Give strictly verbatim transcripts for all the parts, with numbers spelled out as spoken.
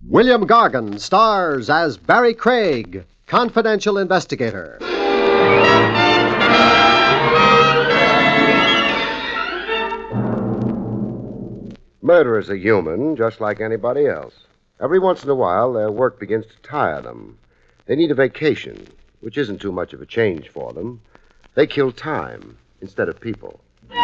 William Gargan stars as Barry Craig, confidential investigator. Murderers are human, just like anybody else. Every once in a while, their work begins to tire them. They need a vacation, which isn't too much of a change for them. They kill time instead of people.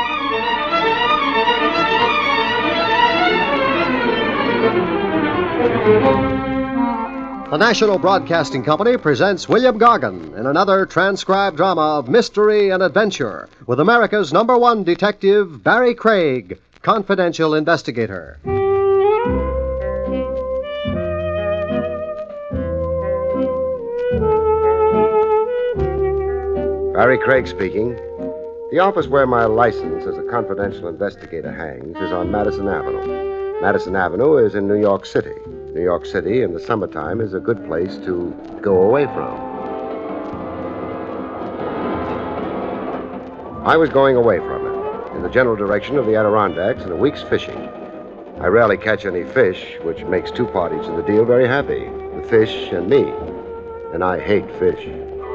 The National Broadcasting Company presents William Gargan in another transcribed drama of mystery and adventure with America's number one detective, Barry Craig, confidential investigator. Barry Craig speaking. The office where my license as a confidential investigator hangs is on Madison Avenue. Madison Avenue is in New York City. New York City in the summertime is a good place to go away from. I was going away from it, in the general direction of the Adirondacks and a week's fishing. I rarely catch any fish, which makes two parties to the deal very happy, the fish and me. And I hate fish.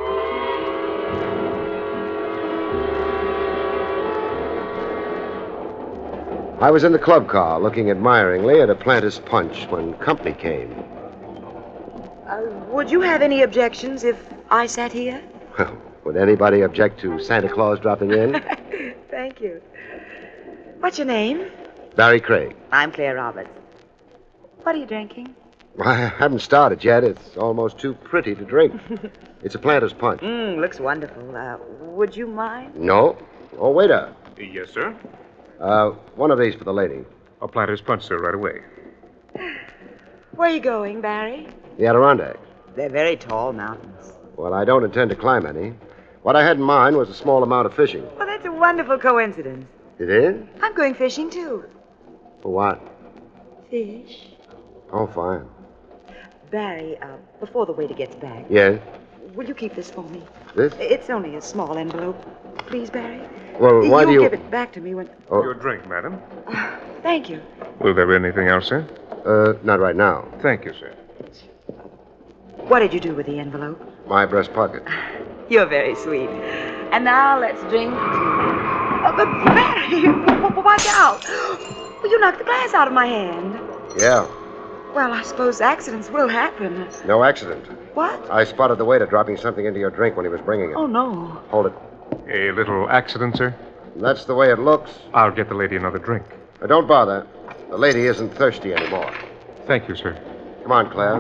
I was in the club car looking admiringly at a Planters Punch when company came. Uh, would you have any objections if I sat here? Well, would anybody object to Santa Claus dropping in? Thank you. What's your name? Barry Craig. I'm Claire Roberts. What are you drinking? I haven't started yet. It's almost too pretty to drink. It's a Planters Punch. Mmm, looks wonderful. Uh, would you mind? No. Oh, waiter. Yes, sir. Uh, one of these for the lady. A Planters Punch, sir, right away. Where are you going, Barry? The Adirondacks. They're very tall mountains. Well, I don't intend to climb any. What I had in mind was a small amount of fishing. Well, that's a wonderful coincidence. It is? I'm going fishing, too. For what? Fish. Oh, fine. Barry, uh, before the waiter gets back, Yes? will you keep this for me? This? It's only a small envelope. Please, Barry. Well, why You'll do you... give it back to me when... Oh, Your drink, madam. Uh, thank you. Will there be anything else, sir? uh, not right now. Thank you, sir. What did you do with the envelope? My breast pocket. You're very sweet. And now let's drink to... Oh, but Barry, watch out. Well, you knocked the glass out of my hand. Yeah. Well, I suppose accidents will happen. No accident. What? I spotted the waiter dropping something into your drink when he was bringing it. Oh, no. Hold it. A little accident, sir? That's the way it looks. I'll get the lady another drink. Uh, don't bother. The lady isn't thirsty anymore. Thank you, sir. Come on, Claire.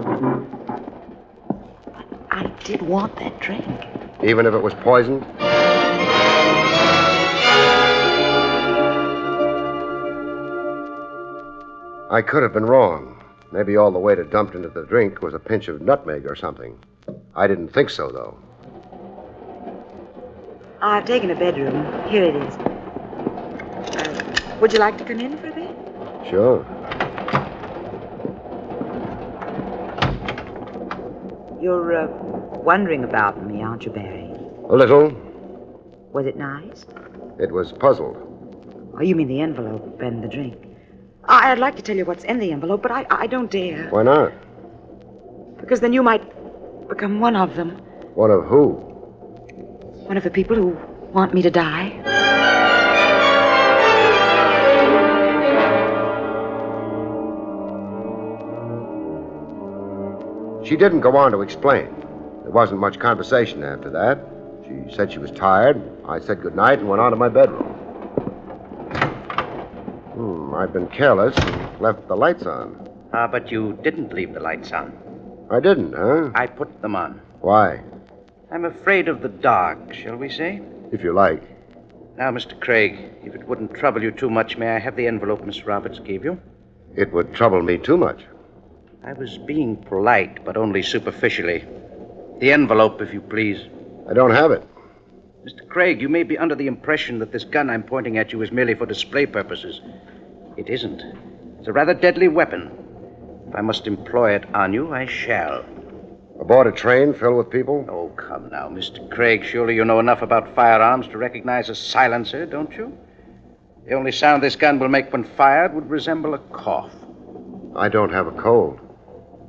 I did want that drink. Even if it was poisoned? I could have been wrong. Maybe all the waiter dumped into the drink was a pinch of nutmeg or something. I didn't think so, though. I've taken a bedroom. Here it is. Uh, would you like to come in for a bit? Sure. You're uh, wondering about me, aren't you, Barry? A little. Was it nice? It was puzzled. Oh, you mean the envelope and the drink. I- I'd like to tell you what's in the envelope, but I, I don't dare. Why not? Because then you might become one of them. One of who? One of the people who want me to die. She didn't go on to explain. There wasn't much conversation after that. She said she was tired. I said goodnight and went on to my bedroom. Hmm, I've been careless and left the lights on. Ah, but you didn't leave the lights on. I didn't, huh? I put them on. Why? I'm afraid of the dark, shall we say? If you like. Now, Mister Craig, if it wouldn't trouble you too much, may I have the envelope Miss Roberts gave you? It would trouble me too much. I was being polite, but only superficially. The envelope, if you please. I don't have it. Mister Craig, you may be under the impression that this gun I'm pointing at you is merely for display purposes. It isn't. It's a rather deadly weapon. If I must employ it on you, I shall. Aboard a train filled with people? Oh, come now, Mister Craig. Surely you know enough about firearms to recognize a silencer, don't you? The only sound this gun will make when fired would resemble a cough. I don't have a cold.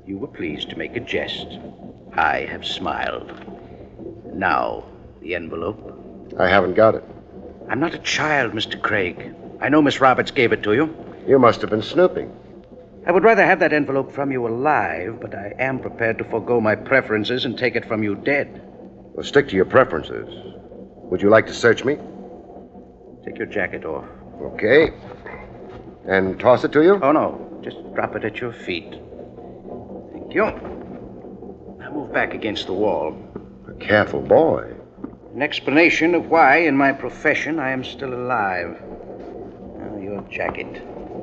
You were pleased to make a jest. I have smiled. Now, the envelope. I haven't got it. I'm not a child, Mister Craig. I know Miss Roberts gave it to you. You must have been snooping. I would rather have that envelope from you alive, but I am prepared to forego my preferences and take it from you dead. Well, stick to your preferences. Would you like to search me? Take your jacket off. Okay. And toss it to you? Oh, no. Just drop it at your feet. Thank you. Now move back against the wall. A careful boy. An explanation of why, in my profession, I am still alive. Now, your jacket.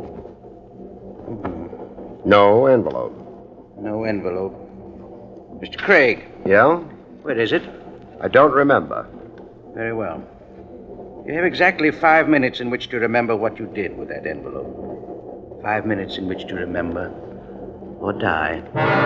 Mm-hmm. No envelope. No envelope. Mister Craig. Yeah? Where is it? I don't remember. Very well. You have exactly five minutes in which to remember what you did with that envelope. Five minutes in which to remember or die.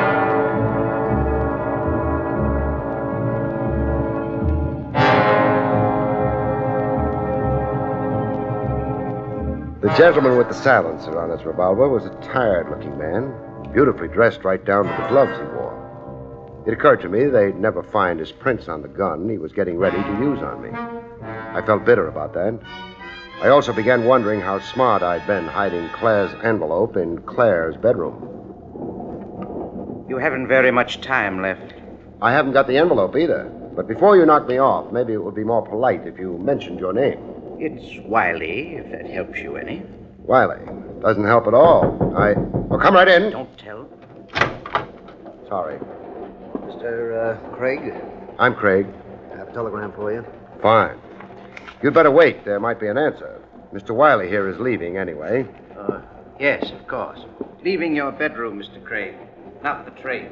The gentleman with the silencer on his revolver was a tired-looking man, beautifully dressed right down to the gloves he wore. It occurred to me they'd never find his prints on the gun he was getting ready to use on me. I felt bitter about that. I also began wondering how smart I'd been hiding Claire's envelope in Claire's bedroom. You haven't very much time left. I haven't got the envelope either. But before you knock me off, maybe it would be more polite if you mentioned your name. It's Wiley, if that helps you any. Wiley. Doesn't help at all. I... Well, come right in. Don't tell. Sorry. Mister Uh, Craig, I'm Craig. I have a telegram for you. Fine. You'd better wait. There might be an answer. Mister Wiley here is leaving anyway. Uh, yes, of course. Leaving your bedroom, Mister Craig. Not the train.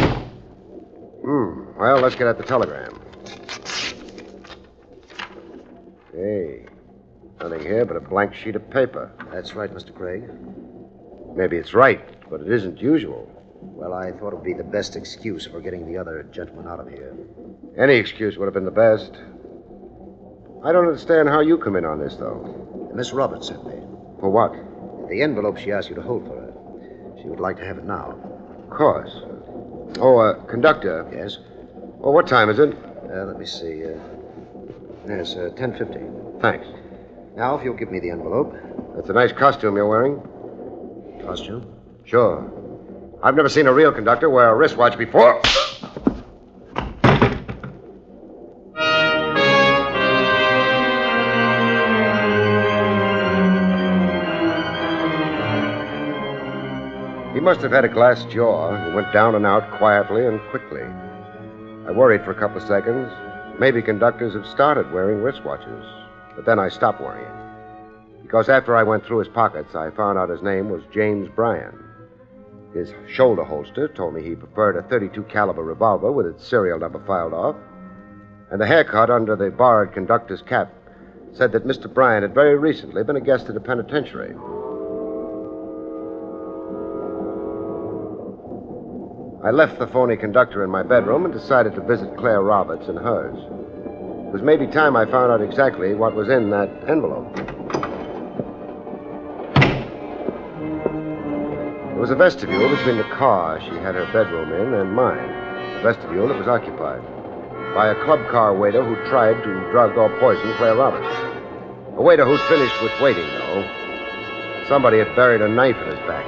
Hmm. Well, let's get at the telegram. Hey. Nothing here but a blank sheet of paper. That's right, Mister Craig. Maybe it's right, but it isn't usual. Well, I thought it would be the best excuse for getting the other gentleman out of here. Any excuse would have been the best. I don't understand how you come in on this, though. Miss Roberts sent me. For what? The envelope she asked you to hold for her. She would like to have it now. Of course. Oh, uh, conductor. Yes? Well, what time is it? Uh, let me see. Uh, yes, uh, ten fifty. Thanks. Now, if you'll give me the envelope. That's a nice costume you're wearing. Costume? Sure. I've never seen a real conductor wear a wristwatch before. He must have had a glass jaw. He went down and out quietly and quickly. I worried for a couple of seconds. Maybe conductors have started wearing wristwatches. But then I stopped worrying. Because after I went through his pockets, I found out his name was James Bryan. His shoulder holster told me he preferred a thirty-two caliber revolver with its serial number filed off. And the haircut under the borrowed conductor's cap said that Mister Bryan had very recently been a guest at a penitentiary. I left the phony conductor in my bedroom and decided to visit Claire Roberts in hers. It was maybe time I found out exactly what was in that envelope. There was a vestibule between the car she had her bedroom in and mine. A vestibule that was occupied by a club car waiter who tried to drug or poison Claire Roberts. A waiter who'd finished with waiting, though. Somebody had buried a knife in his back.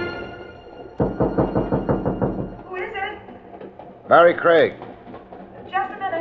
Who is it? Barry Craig. Just a minute.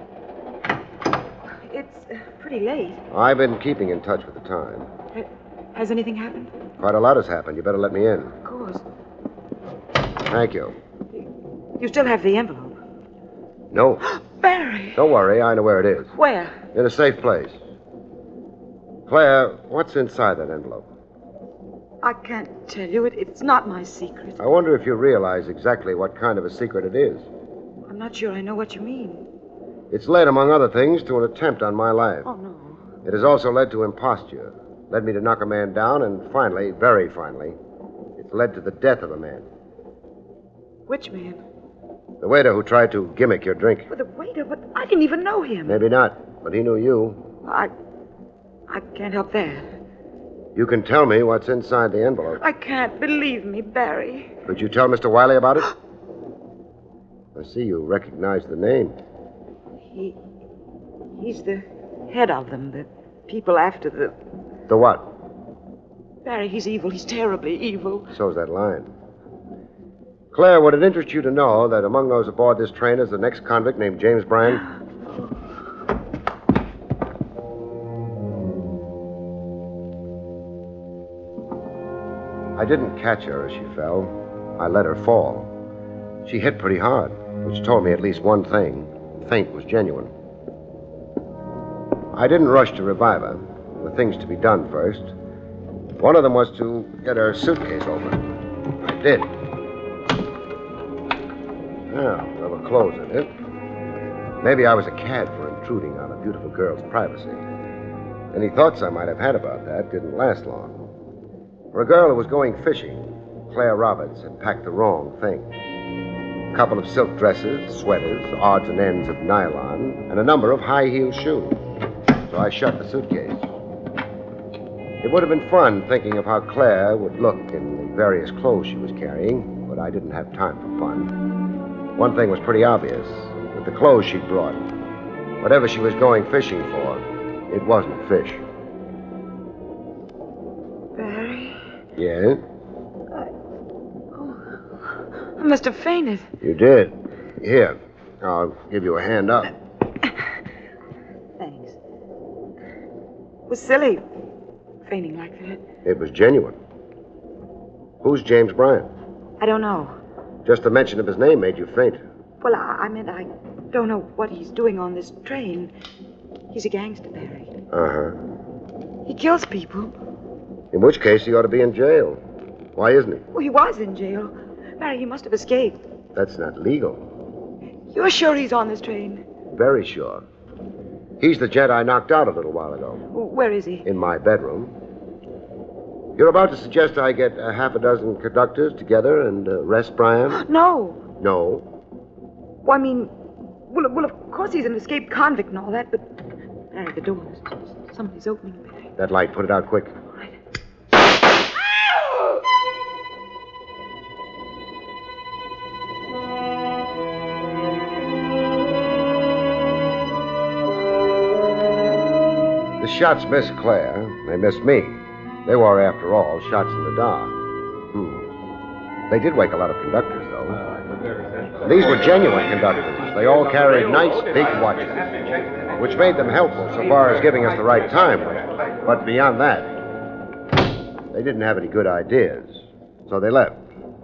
It's uh, pretty late. I've been keeping in touch with the time. Ha- Has anything happened? Quite a lot has happened. You better let me in. Of course. Thank you. You still have the envelope. No. Barry! Don't worry. I know where it is. Where? In a safe place. Claire, what's inside that envelope? I can't tell you. It, it's not my secret. I wonder if you realize exactly what kind of a secret it is. I'm not sure I know what you mean. It's led, among other things, to an attempt on my life. Oh, no. It has also led to imposture. Led me to knock a man down, and finally, very finally, it's led to the death of a man. Which man? The waiter who tried to gimmick your drink. Well, the waiter, but I didn't even know him. Maybe not, but he knew you. I. I can't help that. You can tell me what's inside the envelope. I can't. Believe me, Barry. Could you tell Mister Wiley about it? I see you recognize the name. He... He's the head of them, the people after the... The what? Barry, he's evil. He's terribly evil. So's that line. Claire, would it interest you to know that among those aboard this train is the next convict named James Bryan? I didn't catch her as she fell. I let her fall. She hit pretty hard, which told me at least one thing. The feint was genuine. I didn't rush to revive her. There were things to be done first. One of them was to get her suitcase open. I did. Now, there were clothes in it. Maybe I was a cad for intruding on a beautiful girl's privacy. Any thoughts I might have had about that didn't last long. For a girl who was going fishing, Claire Roberts had packed the wrong thing. A couple of silk dresses, sweaters, odds and ends of nylon, and a number of high-heel shoes. So I shut the suitcase. It would have been fun thinking of how Claire would look in the various clothes she was carrying, but I didn't have time for fun. One thing was pretty obvious. With the clothes she'd brought, whatever she was going fishing for, it wasn't fish. Barry? Yeah? I must have fainted. You did. Here, I'll give you a hand up. Thanks. It was silly, fainting like that. It was genuine. Who's James Bryan? I don't know. Just the mention of his name made you faint. Well, I, I meant I don't know what he's doing on this train. He's a gangster, Barry. Uh-huh. He kills people. In which case, he ought to be in jail. Why isn't he? Well, he was in jail. Barry, he must have escaped. That's not legal. You're sure he's on this train? Very sure. He's the gent I knocked out a little while ago. Where is he? In my bedroom. You're about to suggest I get a half a dozen conductors together and uh, arrest Bryan? No. No. Well, I mean, well, well, of course he's an escaped convict and all that, but... Barry, the door is... Somebody's opening, Barry. That light, put it out quick. The shots missed Claire. They missed me. They were, after all, shots in the dark. Hmm. They did wake a lot of conductors, though. These were genuine conductors. They all carried nice, big watches, which made them helpful so far as giving us the right time. But beyond that, they didn't have any good ideas. So they left.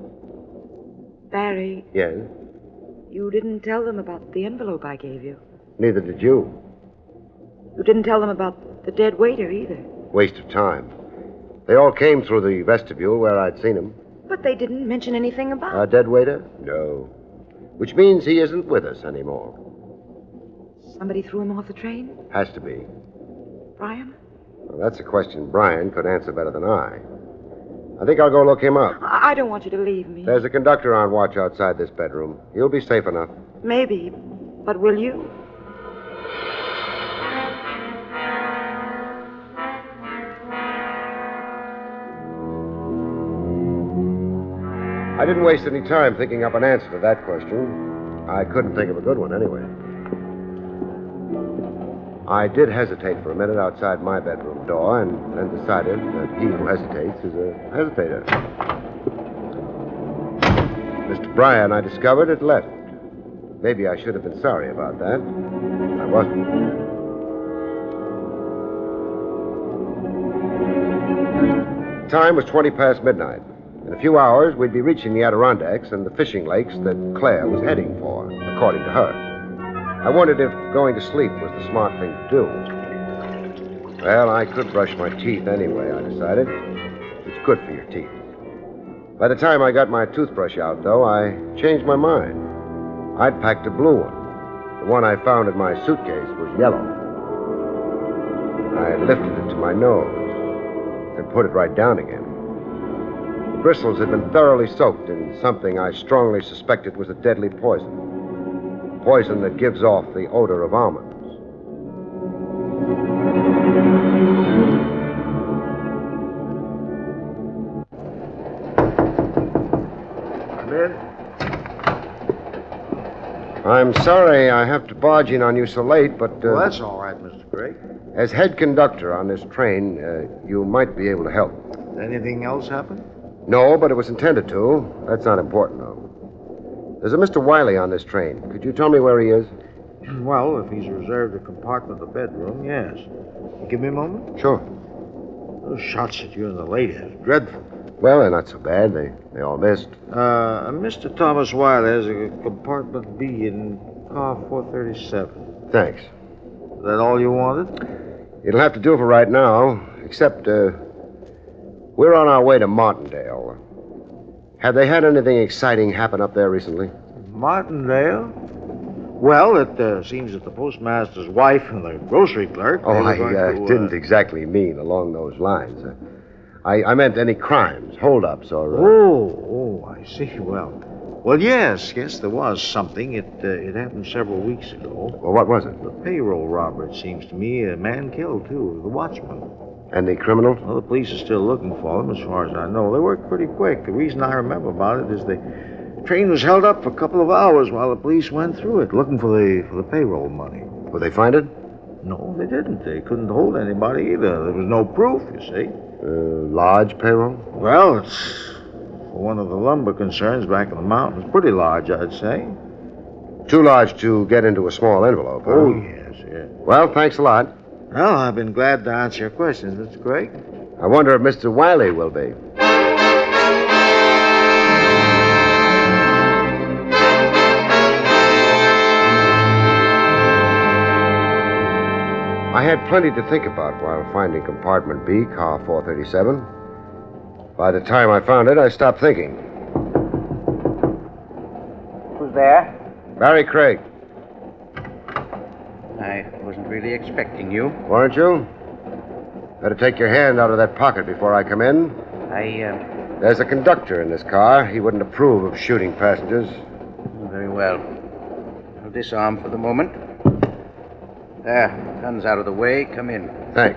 Barry, Yes? you didn't tell them about the envelope I gave you. Neither did you. You didn't tell them about the dead waiter either. Waste of time. They all came through the vestibule where I'd seen him. But they didn't mention anything about Our dead waiter? No. Which means he isn't with us anymore. Somebody threw him off the train? Has to be. Bryan? Well, that's a question Bryan could answer better than I. I think I'll go look him up. I, I don't want you to leave me. There's a conductor on watch outside this bedroom. You'll be safe enough. Maybe. But will you? I didn't waste any time thinking up an answer to that question. I couldn't think of a good one anyway. I did hesitate for a minute outside my bedroom door and then decided that he who hesitates is a hesitator. Mister Bryan, I discovered, had left. Maybe I should have been sorry about that. I wasn't. Time was twenty past midnight. In a few hours, we'd be reaching the Adirondacks and the fishing lakes that Claire was heading for, according to her. I wondered if going to sleep was the smart thing to do. Well, I could brush my teeth anyway, I decided. It's good for your teeth. By the time I got my toothbrush out, though, I changed my mind. I'd packed a blue one. The one I found in my suitcase was yellow. I lifted it to my nose and put it right down again. The bristles had been thoroughly soaked in something I strongly suspected was a deadly poison. Poison that gives off the odor of almonds. in. I'm sorry I have to barge in on you so late, but... Uh, Well, that's all right, Mister Craig. as head conductor on this train, uh, you might be able to help. Anything else happen? No, but it was intended to. That's not important, though. There's a Mister Wiley on this train. Could you tell me where he is? Well, if he's reserved a compartment of the bedroom, yes. Give me a moment. Sure. Those shots at you and the lady is dreadful. Well, they're not so bad. They, they all missed. Uh, Mister Thomas Wiley has a compartment B in car four thirty-seven. Thanks. Is that all you wanted? It'll have to do for right now, except, uh, we're on our way to Martindale. Have they had anything exciting happen up there recently? Martindale? Well, it uh, seems that the postmaster's wife and the grocery clerk... Oh, they were I going uh, to, uh, didn't exactly mean along those lines. Uh, I, I meant any crimes, holdups, or... Uh... Oh, oh, I see. Well, well, yes, yes, there was something. It uh, it happened several weeks ago. Well, what was it? The payroll robber, it seems to me. A man killed, too, the watchman. And the criminal? Well, the police are still looking for them, as far as I know. They worked pretty quick. The reason I remember about it is the train was held up for a couple of hours while the police went through it, looking for the for the payroll money. Will they find it? No, they didn't. They couldn't hold anybody either. There was no proof, you see. Uh, large payroll? Well, it's for one of the lumber concerns back in the mountains. Pretty large, I'd say. Too large to get into a small envelope, huh? Oh, yes, yes. Well, thanks a lot. Well, I've been glad to answer your questions, Mister Craig. I wonder if Mister Wiley will be. I had plenty to think about while finding compartment B, car four thirty-seven. By the time I found it, I stopped thinking. Who's there? Barry Craig, I wasn't really expecting you. weren't you? Better take your hand out of that pocket before I come in. I, uh, There's a conductor in this car. He wouldn't approve of shooting passengers. very well. I'll disarm for the moment. There, gun's out of the way. Come in. Thanks.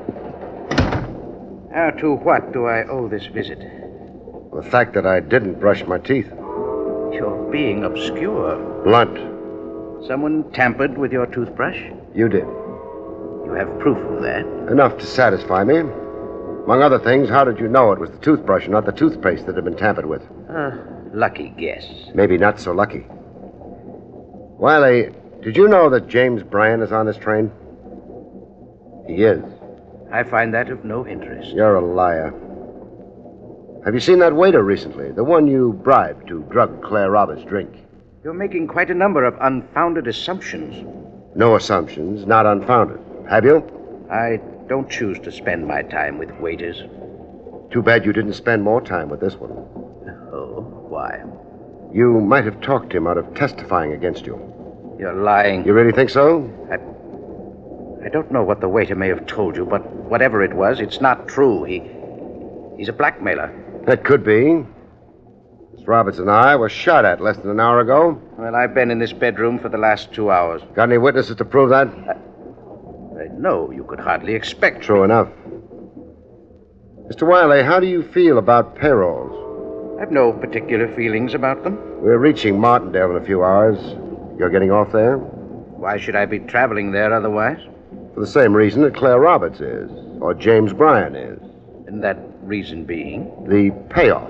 Now, to what do I owe this visit? The fact that I didn't brush my teeth. You're being obscure. Blunt. Someone tampered with your toothbrush? You did. You have proof of that? Enough to satisfy me. Among other things, how did you know it was the toothbrush and not the toothpaste that had been tampered with? Uh, lucky guess. Maybe not so lucky. Wiley, did you know that James Bryan is on this train? He is. I find that of no interest. You're a liar. Have you seen that waiter recently? The one you bribed to drug Claire Roberts' drink? You're making quite a number of unfounded assumptions. No assumptions, not unfounded. Have you? I don't choose to spend my time with waiters. Too bad you didn't spend more time with this one. Oh, why? You might have talked him out of testifying against you. You're lying. You really think so? I, I don't know what the waiter may have told you, but whatever it was, it's not true. He, he's a blackmailer. That could be. Miss Roberts and I were shot at less than an hour ago. Well, I've been in this bedroom for the last two hours. Got any witnesses to prove that? Uh, no, you could hardly expect. True enough. Mister Wiley, how do you feel about payrolls? I've no particular feelings about them. We're reaching Martindale in a few hours. You're getting off there? Why should I be traveling there otherwise? For the same reason that Claire Roberts is, or James Bryan is. And that reason being? The payoff.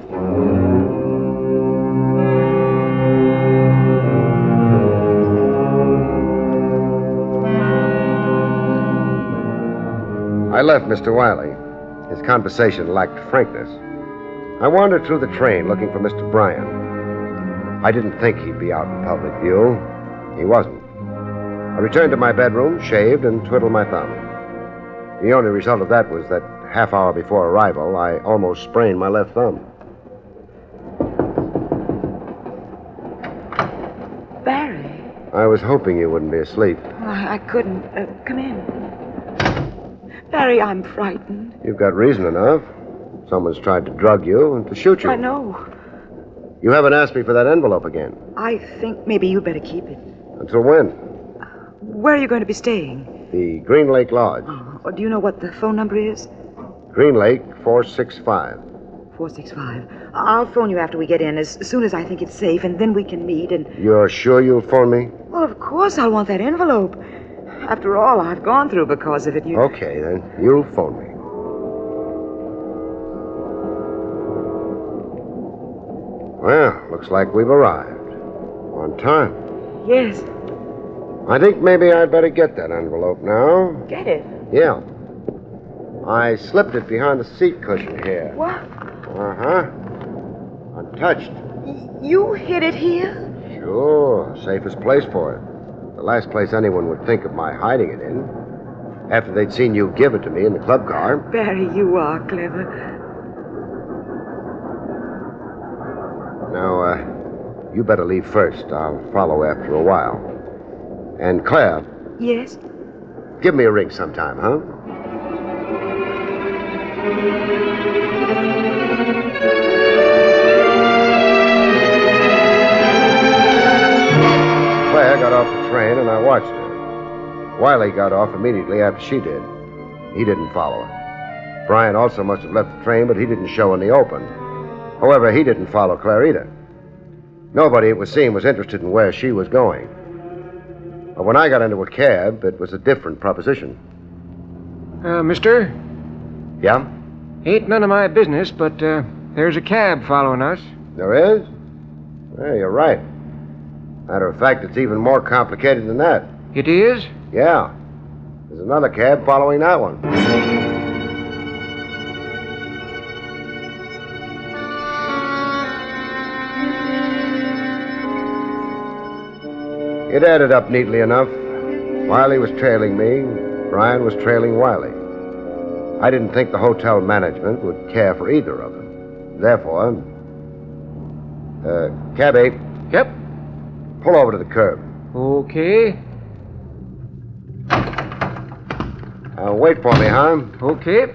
I left Mister Wiley. His conversation lacked frankness. I wandered through the train looking for Mister Bryan. I didn't think he'd be out in public view. He wasn't. I returned to my bedroom, shaved, and twiddled my thumb. The only result of that was that half hour before arrival, I almost sprained my left thumb. Barry. I was hoping you wouldn't be asleep. Oh, I I couldn't. Uh, come in. Barry, I'm frightened. You've got reason enough. Someone's tried to drug you and to shoot you. I know. You haven't asked me for that envelope again. I think maybe you better keep it. Until when? Where are you going to be staying? The Green Lake Lodge. Oh, do you know what the phone number is? Green Lake four six five. four six five. I'll phone you after we get in, as soon as I think it's safe, and then we can meet and... You're sure you'll phone me? Well, of course I'll want that envelope. After all I've gone through because of it, you... Okay, then. You'll phone me. Well, looks like we've arrived. On time. Yes. I think maybe I'd better get that envelope now. Get it? Yeah. I slipped it behind the seat cushion here. What? Uh-huh. Untouched. Y- you hid it here? Sure. Safest place for it. The last place anyone would think of my hiding it in. After they'd seen you give it to me in the club car. Barry, you are clever. Now, uh, you better leave first. I'll follow after a while. And Claire, Yes? give me a ring sometime, huh? Claire got off the train, and I watched her. Wiley got off immediately after she did. He didn't follow her. Brian also must have left the train, but he didn't show in the open. However, he didn't follow Claire either. Nobody, it would seem, was interested in where she was going. But when I got into a cab, it was a different proposition. Uh, mister? Yeah? Ain't none of my business, but, uh, there's a cab following us. There is? Yeah, you're right. Matter of fact, it's even more complicated than that. It is? Yeah. There's another cab following that one. It added up neatly enough. Wiley was trailing me. Brian was trailing Wiley. I didn't think the hotel management would care for either of them. Therefore, uh, cabby, Yep. pull over to the curb. Okay. Uh, wait for me, huh? Okay.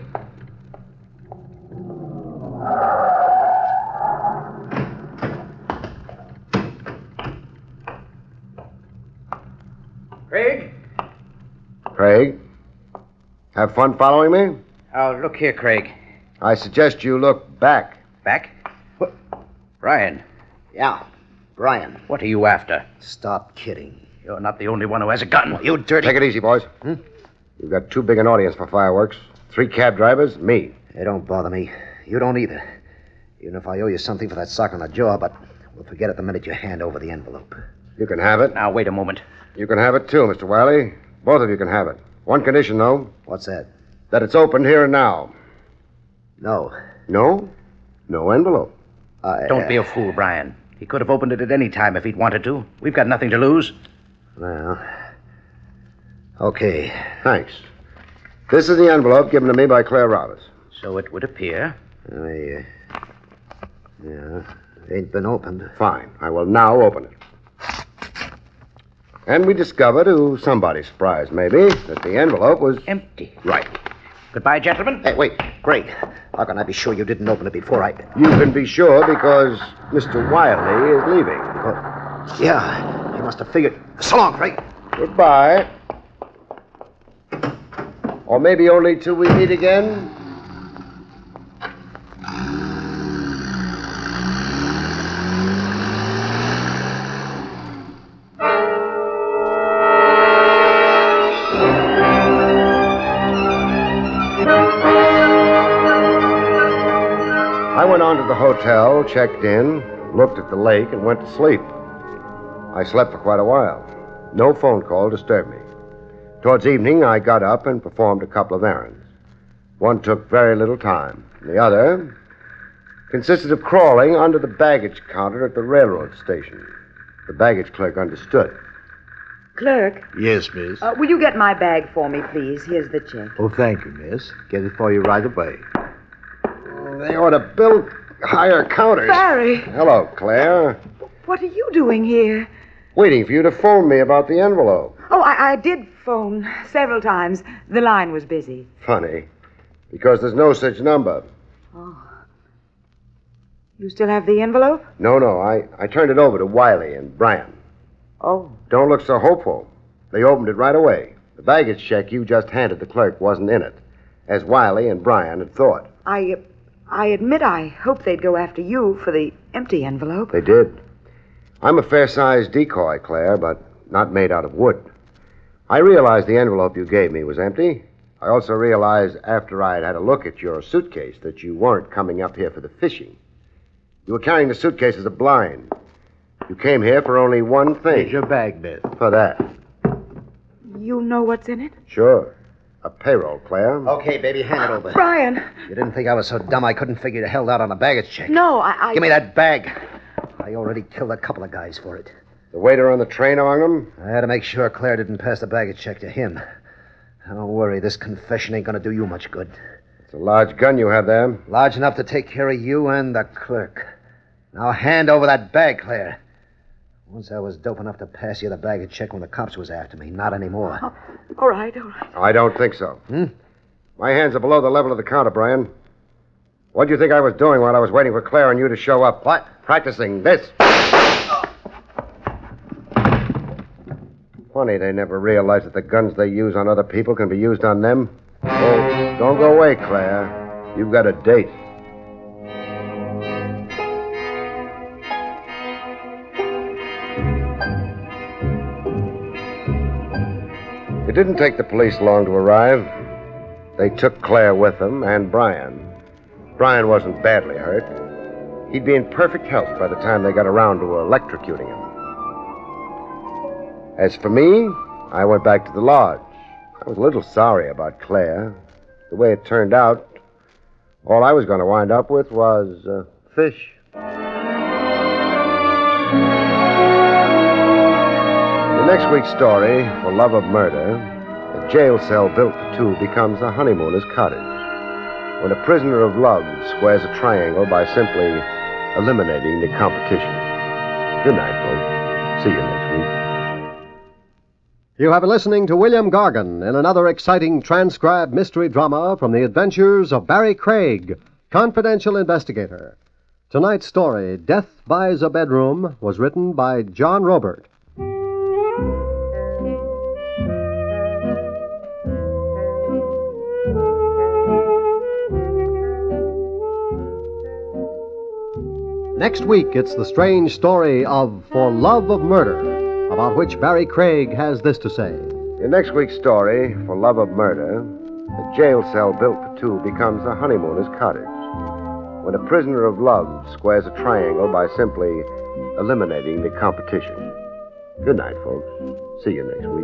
Craig? Craig, have fun following me? Oh, look here, Craig. I suggest you look back. Back? What? Brian, Yeah, Brian. what are you after? Stop kidding. You're not the only one who has a gun. You dirty... Take it easy, boys. Hmm? You've got too big an audience for fireworks. Three cab drivers, me. Hey, don't bother me. You don't either. Even if I owe you something for that sock on the jaw, but we'll forget it the minute you hand over the envelope. You can have it. Now, wait a moment. You can have it, too, Mister Wiley. Both of you can have it. One condition, though, What's that? that it's opened here and now. No. No? No envelope. I... Don't be a fool, Brian. He could have opened it at any time if he'd wanted to. We've got nothing to lose. Well... Okay. Thanks. This is the envelope given to me by Claire Roberts. So it would appear. I, uh... Yeah, ain't been opened. Fine. I will now open it. And we discover, to somebody's surprise, maybe, that the envelope was... Empty. Right. Goodbye, gentlemen. Hey, wait, Greg. How can I be sure you didn't open it before I... You can be sure because Mister Wiley is leaving. Oh, yeah, he must have figured... So long, Greg. Goodbye. Or maybe only till we meet again. I went on to the hotel, checked in, looked at the lake, and went to sleep. I slept for quite a while. No phone call disturbed me. Towards evening, I got up and performed a couple of errands. One took very little time. The other consisted of crawling under the baggage counter at the railroad station. The baggage clerk understood. Clerk, Yes, miss. uh, will you get my bag for me, please? Here's the check. Oh, thank you, miss. Get it for you right away. They ought to build higher counters. Barry, Hello, Claire. what are you doing here? Waiting for you to phone me about the envelope. Oh, I, I did phone several times. The line was busy. Funny, because there's no such number. You still have the envelope? No, no, I, I turned it over to Wiley and Brian. Oh. Don't look so hopeful. They opened it right away. The baggage check you just handed the clerk wasn't in it, as Wiley and Brian had thought. I, uh, I admit I hoped they'd go after you for the empty envelope. They did. I'm a fair-sized decoy, Claire, but not made out of wood. I realized the envelope you gave me was empty. I also realized after I had had a look at your suitcase that you weren't coming up here for the fishing. You were carrying the suitcase as a blind. You came here for only one thing. Here's your bag, Bill. For that. You know what's in it? Sure. A payroll, Claire. Okay, baby, hand it over. Brian. You didn't think I was so dumb I couldn't figure you held out on a baggage check. No, I... I... Give me that bag. I already killed a couple of guys for it. The waiter on the train among them? I had to make sure Claire didn't pass the baggage check to him. Don't worry, this confession ain't gonna do you much good. It's a large gun you have there. Large enough to take care of you and the clerk. Now hand over that bag, Claire. Once I was dope enough to pass you the baggage check when the cops was after me. Not anymore. Oh, all right, all right. I don't think so. Hmm? My hands are below the level of the counter, Brian. What do you think I was doing while I was waiting for Claire and you to show up? What? Practicing this. Funny they never realize that the guns they use on other people can be used on them. Oh, don't go away, Claire. You've got a date. It didn't take the police long to arrive. They took Claire with them and Brian. Brian wasn't badly hurt. He'd be in perfect health by the time they got around to electrocuting him. As for me, I went back to the lodge. I was a little sorry about Claire. The way it turned out, all I was going to wind up with was uh, fish. The next week's story, For Love of Murder, a jail cell built for two becomes a honeymooners' cottage. When a prisoner of love squares a triangle by simply eliminating the competition. Good night, folks. See you next week. You have been listening to William Gargan in another exciting transcribed mystery drama from the adventures of Barry Craig, confidential investigator. Tonight's story, Death Buys a Bedroom, was written by John Robert. Next week, it's the strange story of For Love of Murder, about which Barry Craig has this to say. In next week's story, For Love of Murder, a jail cell built for two becomes a honeymooners' cottage. When a prisoner of love squares a triangle by simply eliminating the competition. Good night, folks. See you next week.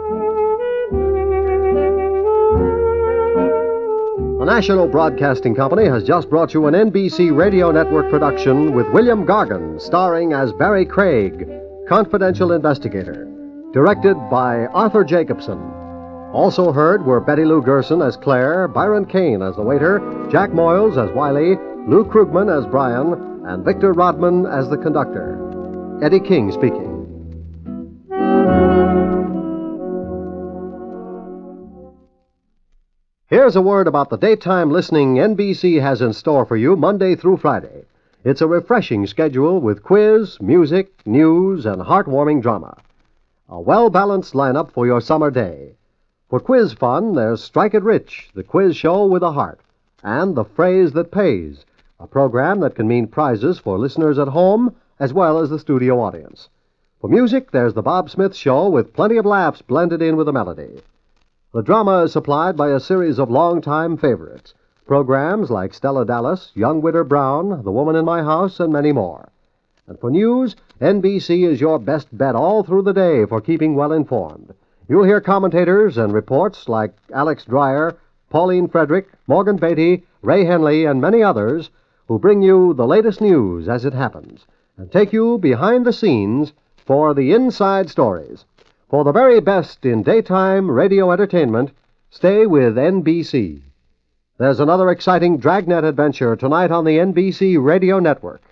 The National Broadcasting Company has just brought you an N B C Radio Network production with William Gargan, starring as Barry Craig, confidential investigator. Directed by Arthur Jacobson. Also heard were Betty Lou Gerson as Claire, Byron Kane as the waiter, Jack Moyles as Wiley, Lou Krugman as Brian, and Victor Rodman as the conductor. Eddie King speaking. Here's a word about the daytime listening N B C has in store for you Monday through Friday. It's a refreshing schedule with quiz, music, news, and heartwarming drama. A well-balanced lineup for your summer day. For quiz fun, there's Strike It Rich, the quiz show with a heart, and The Phrase That Pays, a program that can mean prizes for listeners at home as well as the studio audience. For music, there's The Bob Smith Show with plenty of laughs blended in with a melody. The drama is supplied by a series of longtime favorites, programs like Stella Dallas, Young Widder Brown, The Woman in My House, and many more. And for news, N B C is your best bet all through the day for keeping well informed. You'll hear commentators and reports like Alex Dreyer, Pauline Frederick, Morgan Beatty, Ray Henley, and many others who bring you the latest news as it happens and take you behind the scenes for the inside stories. For the very best in daytime radio entertainment, stay with N B C. There's another exciting Dragnet adventure tonight on the N B C Radio Network.